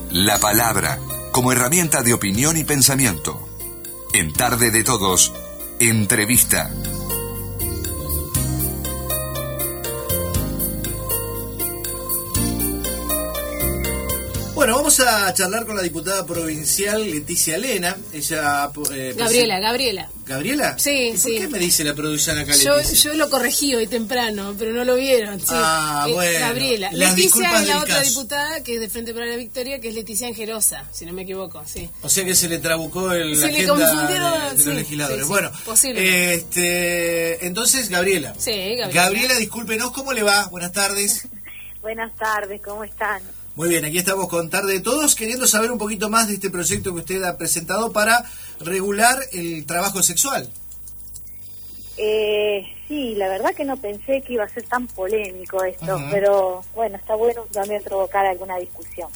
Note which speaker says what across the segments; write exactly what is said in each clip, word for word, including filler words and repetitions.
Speaker 1: La palabra como herramienta de opinión y pensamiento. En Tarde de Todos, entrevista.
Speaker 2: Bueno, vamos a charlar con la diputada provincial Leticia Lena. Ella, eh,
Speaker 3: Gabriela, Gabriela.
Speaker 2: ¿Gabriela?
Speaker 3: Sí,
Speaker 2: ¿Y por
Speaker 3: sí.
Speaker 2: qué me dice la producción acá,
Speaker 3: Yo,
Speaker 2: Leticia?
Speaker 3: yo lo corregí hoy temprano, pero no lo vieron. Sí.
Speaker 2: Ah,
Speaker 3: Eh,
Speaker 2: bueno.
Speaker 3: Gabriela.
Speaker 2: Las
Speaker 3: Leticia
Speaker 2: disculpas
Speaker 3: es la
Speaker 2: del
Speaker 3: otra
Speaker 2: caso.
Speaker 3: diputada que es de Frente para la Victoria, que es Leticia Angerosa, si no me equivoco, sí.
Speaker 2: O sea que se le trabucó el,
Speaker 3: Se
Speaker 2: la
Speaker 3: le
Speaker 2: agenda
Speaker 3: confundieron,
Speaker 2: de, de
Speaker 3: sí,
Speaker 2: los legisladores.
Speaker 3: sí, sí,
Speaker 2: Bueno,
Speaker 3: posiblemente.
Speaker 2: este, entonces, Gabriela.
Speaker 3: Sí, Gabriela.
Speaker 2: Gabriela, discúlpenos, ¿cómo le va? Buenas tardes.
Speaker 4: Buenas tardes, ¿cómo están?
Speaker 2: Muy bien, aquí estamos con Tarde de Todos, queriendo saber un poquito más de este proyecto que usted ha presentado para regular el trabajo sexual.
Speaker 4: Eh, sí, la verdad que no pensé que iba a ser tan polémico esto,
Speaker 2: Ajá.
Speaker 4: pero bueno, está bueno también provocar alguna discusión.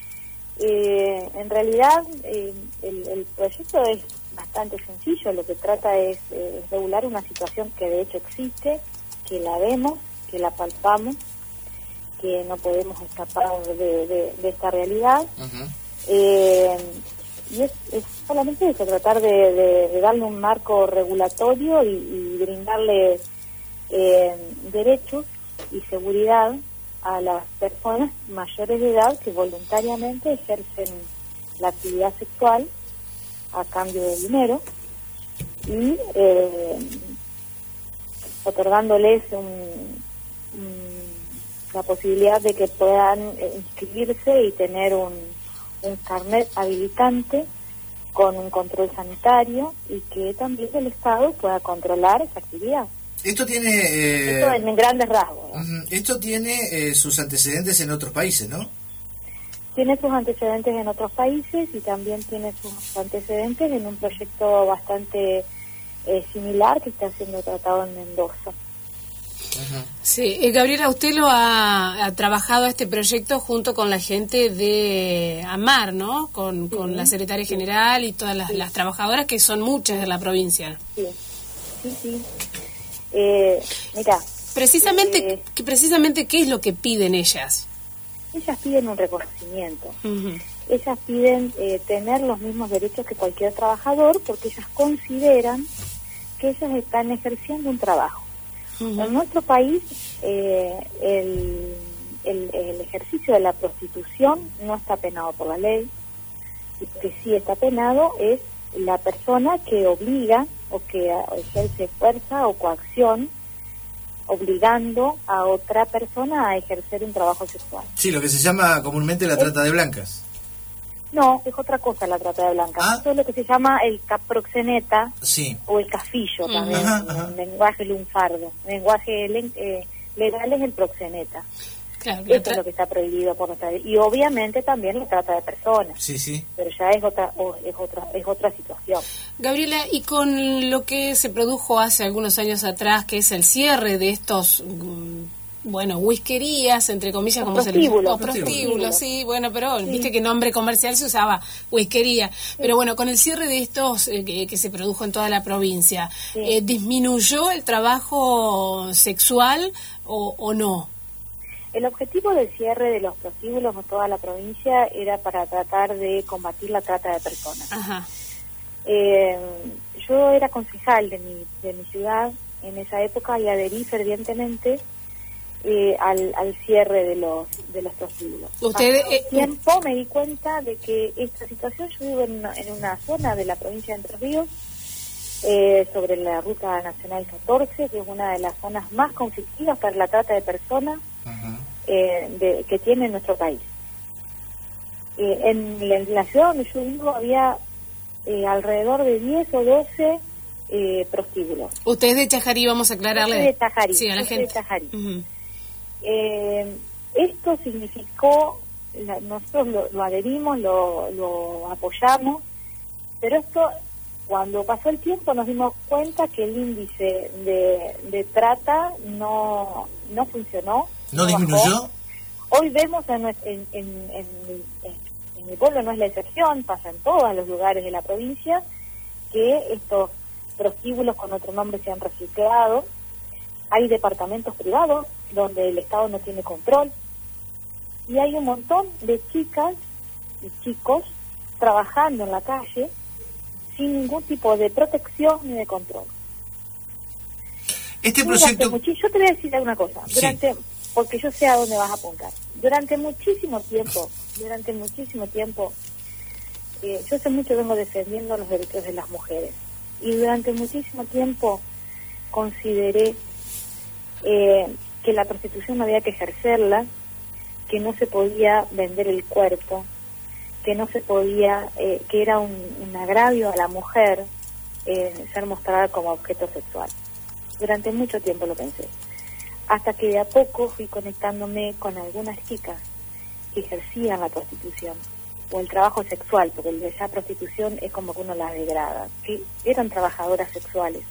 Speaker 4: Eh, en realidad, eh, el, el proyecto es bastante sencillo, lo que trata es eh, regular una situación que de hecho existe, que la vemos, que la palpamos, que no podemos escapar de, de, de esta realidad.
Speaker 2: Ajá.
Speaker 4: Eh, y es, es solamente eso, tratar de, de, de darle un marco regulatorio y, y brindarle eh, derechos y seguridad a las personas mayores de edad que voluntariamente ejercen la actividad sexual a cambio de dinero y eh, otorgándoles un, un la posibilidad de que puedan eh, inscribirse y tener un, un carnet habilitante con un control sanitario y que también el Estado pueda controlar esa actividad.
Speaker 2: Esto tiene... eh,
Speaker 4: Esto en, en grandes rasgos, ¿no?
Speaker 2: ujú, esto tiene eh, sus antecedentes en otros países, ¿no?
Speaker 4: Tiene sus antecedentes en otros países y también tiene sus antecedentes en un proyecto bastante eh, similar que está siendo tratado en Mendoza.
Speaker 2: Ajá.
Speaker 3: Sí, eh, Gabriela, usted lo ha, ha trabajado este proyecto junto con la gente de AMAR, ¿no? Con,
Speaker 4: Sí,
Speaker 3: con la secretaria
Speaker 4: sí.
Speaker 3: general y todas las,
Speaker 4: Sí.
Speaker 3: las trabajadoras que son muchas de la provincia.
Speaker 4: Sí, sí, sí. Eh, mira,
Speaker 3: Precisamente,
Speaker 4: Eh,
Speaker 3: que, precisamente, ¿qué es lo que piden ellas?
Speaker 4: ellas piden un reconocimiento.
Speaker 3: Ujú.
Speaker 4: Ellas piden eh, tener los mismos derechos que cualquier trabajador porque ellas consideran que ellas están ejerciendo un trabajo.
Speaker 3: Ujú.
Speaker 4: En nuestro país eh, el, el, el ejercicio de la prostitución no está penado por la ley. Lo que sí está penado es la persona que obliga o que ejerce fuerza o coacción obligando a otra persona a ejercer un trabajo sexual.
Speaker 2: Sí, lo que se llama comúnmente la trata de blancas.
Speaker 4: No, es otra cosa la trata de blancas.
Speaker 2: Ah.
Speaker 4: Eso es lo que se llama el caproxeneta
Speaker 2: Sí.
Speaker 4: o el cafillo
Speaker 3: Ujú.
Speaker 4: también,
Speaker 2: Ajá,
Speaker 4: en
Speaker 2: ajá.
Speaker 4: lenguaje lunfardo. En lenguaje len- eh, legal es el proxeneta.
Speaker 3: Claro, la
Speaker 4: Eso es
Speaker 3: tra-
Speaker 4: lo que está prohibido por nuestra ley. Y obviamente también la trata de personas,
Speaker 2: Sí, sí.
Speaker 4: pero ya es otra o- es otra es otra situación.
Speaker 3: Gabriela, y con lo que se produjo hace algunos años atrás, que es el cierre de estos, mm, bueno, whiskerías, entre comillas,
Speaker 4: Los
Speaker 3: como se les
Speaker 4: prostíbulos.
Speaker 3: o prostíbulos,
Speaker 4: Prostíbulos.
Speaker 3: sí, bueno, pero
Speaker 4: Sí.
Speaker 3: viste que nombre comercial se usaba whiskería. Pero bueno, con el cierre de estos eh, que, que se produjo en toda la provincia,
Speaker 4: Sí.
Speaker 3: eh, ¿disminuyó el trabajo sexual o, o no?
Speaker 4: El objetivo del cierre de los prostíbulos en toda la provincia era para tratar de combatir la trata de personas.
Speaker 3: Ajá.
Speaker 4: Eh, yo era concejal de mi, de mi ciudad en esa época y adherí fervientemente eh, al, al cierre de los de los prostíbulos.
Speaker 3: Usted,
Speaker 4: Pasado
Speaker 3: eh,
Speaker 4: tiempo me di cuenta de que esta situación, yo vivo en una, en una zona de la provincia de Entre Ríos, eh, sobre la Ruta Nacional catorce, que es una de las zonas más conflictivas para la trata de personas
Speaker 2: Ajá.
Speaker 4: eh, de, que tiene nuestro país. Eh, en, la, en la ciudad donde yo vivo había eh, alrededor de diez o doce eh, prostíbulos.
Speaker 3: usted es de Chajarí, vamos a aclararle.
Speaker 4: Yo soy de Chajarí,
Speaker 3: Sí, a la
Speaker 4: yo soy de
Speaker 3: gente.
Speaker 4: Chajarí.
Speaker 3: Ujú.
Speaker 4: Eh, esto significó, la- nosotros lo, lo adherimos, lo, lo apoyamos, pero esto, cuando pasó el tiempo, nos dimos cuenta que el índice de, de trata no, no funcionó.
Speaker 2: ¿No
Speaker 4: bajó.
Speaker 2: disminuyó?
Speaker 4: Hoy vemos en, nues- en, en, en, en- en mi pueblo, no es la excepción, pasa en todos los lugares de la provincia, que estos prostíbulos con otro nombre se han reciclado. Hay departamentos privados donde el Estado no tiene control y hay un montón de chicas y chicos trabajando en la calle sin ningún tipo de protección ni de control.
Speaker 2: Este proyecto...
Speaker 4: Muchi- yo te voy a decir una cosa, durante, sí. porque yo sé a dónde vas a apuntar. Durante muchísimo tiempo, durante muchísimo tiempo, eh, yo hace mucho vengo defendiendo los derechos de las mujeres. Y durante muchísimo tiempo consideré eh, que la prostitución no había que ejercerla, que no se podía vender el cuerpo, que no se podía, eh, que era un, un agravio a la mujer eh, ser mostrada como objeto sexual. Durante mucho tiempo lo pensé, hasta que de a poco fui conectándome con algunas chicas que ejercían la prostitución o el trabajo sexual, porque ya prostitución es como que uno las degrada, que eran trabajadoras sexuales.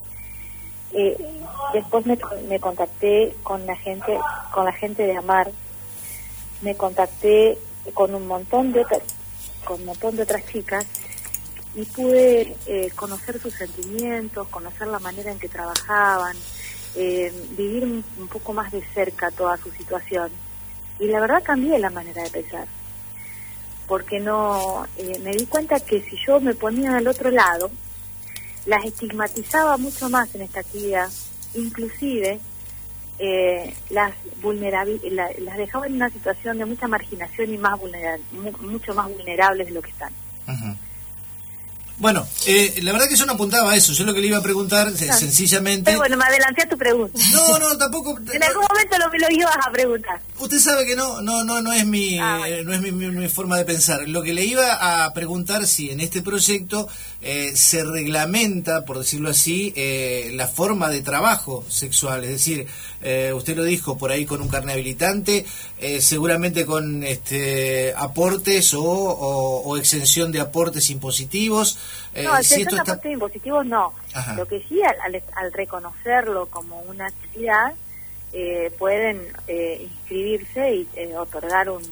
Speaker 4: Eh, después me, me contacté con la gente, con la gente de Amar, me contacté con un montón de otras, con un montón de otras chicas y pude eh, conocer sus sentimientos, conocer la manera en que trabajaban, eh, vivir un, un poco más de cerca toda su situación. Y la verdad cambié la manera de pensar, porque no eh, me di cuenta que si yo me ponía al otro lado, las estigmatizaba mucho más en esta actividad, inclusive eh, las vulnerabil la, las dejaba en una situación de mucha marginación y más vulnera mu mucho más vulnerables de lo que están.
Speaker 2: Uh-huh. Bueno, eh, la verdad que yo no apuntaba a eso. Yo lo que le iba a preguntar, no. sencillamente...
Speaker 4: Pero bueno, me adelanté a tu pregunta.
Speaker 2: No, no, tampoco...
Speaker 4: En algún momento lo, lo ibas a preguntar.
Speaker 2: Usted sabe que no no no no es mi
Speaker 4: ah, bueno.
Speaker 2: eh, no es mi, mi, mi forma de pensar. Lo que le iba a preguntar si en este proyecto eh, se reglamenta, por decirlo así, eh, la forma de trabajo sexual. Es decir, eh, usted lo dijo por ahí con un carnet habilitante, eh, seguramente con este aportes o, o, o exención de aportes impositivos.
Speaker 4: Eh, no, exención si de aportes está... impositivos no. Ajá. Lo que sí, al, al, al reconocerlo como una actividad, Eh, pueden eh, inscribirse y eh, otorgar un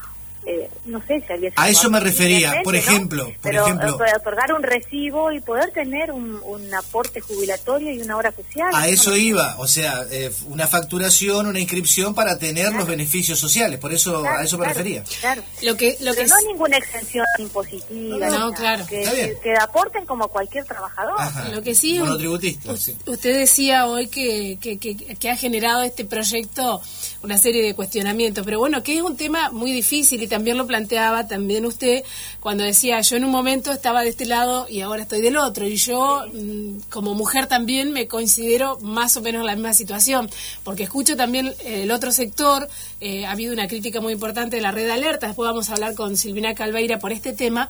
Speaker 4: eh, no sé si alguien
Speaker 2: a eso me refería, por ejemplo, ¿no? por
Speaker 4: Pero,
Speaker 2: ejemplo
Speaker 4: eh, otorgar un recibo y poder tener un, un aporte jubilatorio y una obra social.
Speaker 2: A eso iba, o sea, eh, una facturación, una inscripción para tener claro. los beneficios sociales, por eso
Speaker 4: claro,
Speaker 2: a eso me
Speaker 4: claro,
Speaker 2: refería.
Speaker 4: Claro.
Speaker 3: Lo que, lo
Speaker 4: Pero
Speaker 3: que
Speaker 4: no
Speaker 3: es...
Speaker 4: ninguna exención impositiva,
Speaker 3: no,
Speaker 4: no
Speaker 3: claro.
Speaker 4: Que, que, que aporten como cualquier trabajador.
Speaker 2: Ajá.
Speaker 3: Lo que sí,
Speaker 2: monotributista, sí.
Speaker 3: Usted decía hoy que, que, que, que ha generado este proyecto una serie de cuestionamientos, pero bueno, que es un tema muy difícil y también lo planteaba también usted cuando decía yo en un momento estaba de este lado y ahora estoy del otro, y yo como mujer también me considero más o menos en la misma situación, porque escucho también el otro sector. Eh, ha habido una crítica muy importante de la Red Alerta, después vamos a hablar con Silvina Calveira por este tema,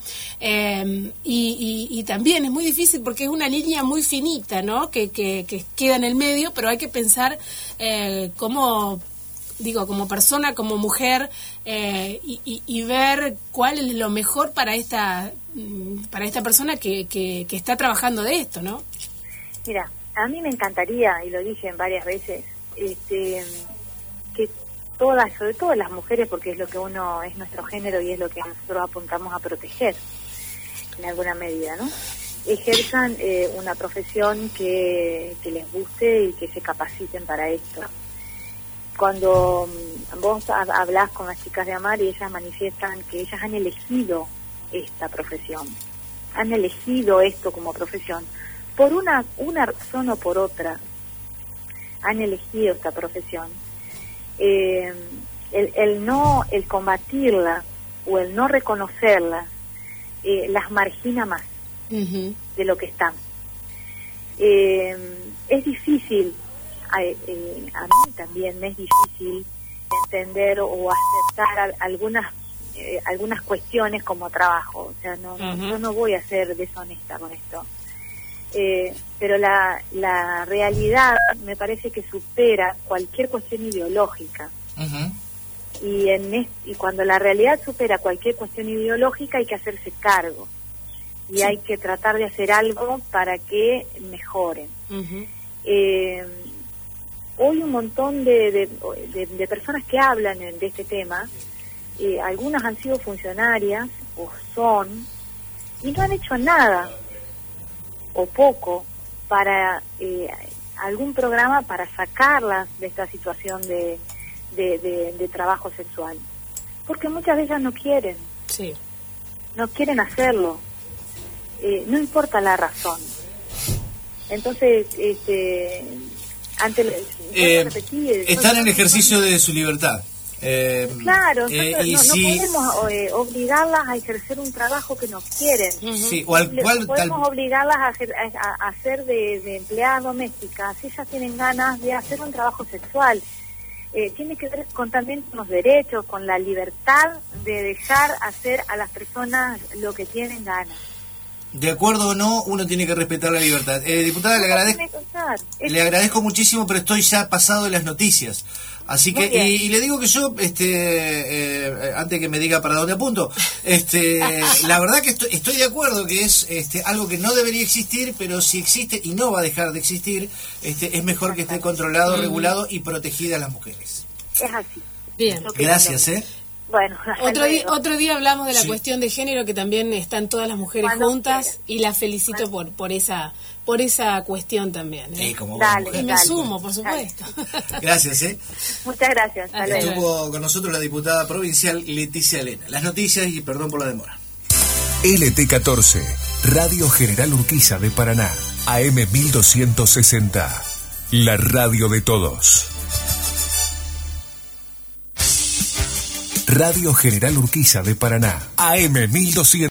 Speaker 3: eh, y, y, y también es muy difícil porque es una línea muy finita, ¿no? que, que, que queda en el medio, pero hay que pensar eh, cómo digo, como persona, como mujer, eh, y, y, y ver cuál es lo mejor para esta para esta persona que, que, que está trabajando de esto, ¿no?
Speaker 4: Mira, a mí me encantaría, y lo dije varias veces, este, que todas, sobre todo las mujeres, porque es lo que uno, es nuestro género y es lo que nosotros apuntamos a proteger, en alguna medida, ¿no? Ejerzan eh, una profesión que, que les guste y que se capaciten para esto. Cuando vos hablás con las chicas de Amar y ellas manifiestan que ellas han elegido esta profesión, han elegido esto como profesión, por una, una razón o por otra, han elegido esta profesión. Eh, el, el no, el combatirla o el no reconocerla, eh, las margina más uh-huh. de lo que están. Eh, es difícil. A, eh, a mí también me es difícil entender o, o aceptar a, algunas eh, algunas cuestiones como trabajo. O sea, no, uh-huh. no, yo no voy a ser deshonesta con esto. Eh, pero la, la realidad me parece que supera cualquier cuestión ideológica. Uh-huh. Y, en est- y cuando la realidad supera cualquier cuestión ideológica hay que hacerse cargo. Y sí. hay que tratar de hacer algo para que mejoren. Uh-huh. Eh, Hoy un montón de, de, de, de personas que hablan de este tema, eh, algunas han sido funcionarias o son, y no han hecho nada o poco para eh, algún programa para sacarlas de esta situación de, de, de, de trabajo sexual. Porque muchas de ellas no quieren.
Speaker 3: Sí.
Speaker 4: No quieren hacerlo. Eh, no importa la razón. Entonces, este, ante el,
Speaker 2: eh,
Speaker 4: repetir,
Speaker 2: están
Speaker 4: no,
Speaker 2: en ejercicio de su libertad. Eh,
Speaker 4: claro,
Speaker 2: eh,
Speaker 4: no,
Speaker 2: y
Speaker 4: no,
Speaker 2: si,
Speaker 4: no podemos eh, obligarlas a ejercer un trabajo que no quieren.
Speaker 2: sí, o al cual
Speaker 4: No podemos
Speaker 2: tal,
Speaker 4: obligarlas a, hacer, a, a hacer de, de empleadas domésticas si ellas tienen ganas de hacer un trabajo sexual. Eh, tiene que ver con, también con los derechos, con la libertad de dejar hacer a las personas lo que tienen ganas.
Speaker 2: de acuerdo o no, uno tiene que respetar la libertad. Eh, diputada, le agradezco, le agradezco muchísimo, pero estoy ya pasado de las noticias. Así que, y, y le digo que yo, este, eh, antes que me diga para dónde apunto, este, la verdad que estoy, estoy de acuerdo que es este, algo que no debería existir, pero si existe y no va a dejar de existir, este, es mejor que esté controlado, mm. regulado y protegida a las mujeres.
Speaker 4: Es así.
Speaker 3: Bien.
Speaker 2: Gracias, ¿eh?
Speaker 4: Bueno,
Speaker 3: otro día, otro día hablamos de la
Speaker 2: sí.
Speaker 3: cuestión de género, que también están todas las mujeres
Speaker 4: Cuando
Speaker 3: juntas,
Speaker 4: quiera.
Speaker 3: y las felicito por por esa por esa cuestión también. ¿eh?
Speaker 2: Sí, como
Speaker 4: dale,
Speaker 3: y me
Speaker 4: dale.
Speaker 3: sumo, por supuesto.
Speaker 2: Gracias, ¿eh?
Speaker 4: Muchas gracias. Hasta luego.
Speaker 2: Estuvo con nosotros la diputada provincial Leticia Elena. Las noticias, y perdón por la demora.
Speaker 1: L T catorce, Radio General Urquiza de Paraná, A M mil doscientos sesenta, la radio de todos. Radio General Urquiza de Paraná, A M mil doscientos.